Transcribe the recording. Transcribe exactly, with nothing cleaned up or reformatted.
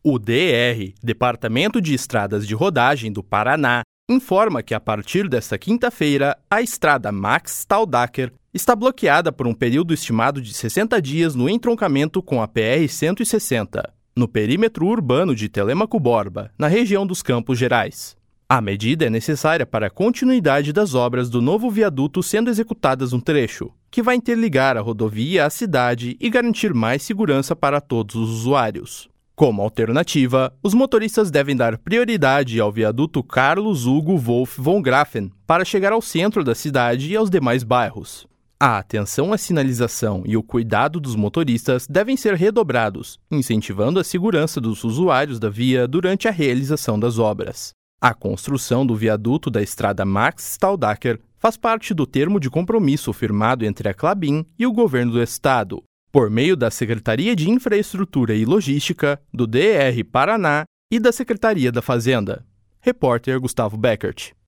O D E R, Departamento de Estradas de Rodagem do Paraná, informa que a partir desta quinta-feira, a estrada Max Staudacher está bloqueada por um período estimado de sessenta dias no entroncamento com a P R cento e sessenta, no perímetro urbano de Telêmaco Borba, na região dos Campos Gerais. A medida é necessária para a continuidade das obras do novo viaduto sendo executadas no trecho, que vai interligar a rodovia à cidade e garantir mais segurança para todos os usuários. Como alternativa, os motoristas devem dar prioridade ao viaduto Carlos Hugo Wolf von Grafen para chegar ao centro da cidade e aos demais bairros. A atenção à sinalização e o cuidado dos motoristas devem ser redobrados, incentivando a segurança dos usuários da via durante a realização das obras. A construção do viaduto da estrada Max Staudacher faz parte do termo de compromisso firmado entre a Klabin e o governo do estado, por meio da Secretaria de Infraestrutura e Logística, do D E R Paraná e da Secretaria da Fazenda. Repórter Gustavo Beckert.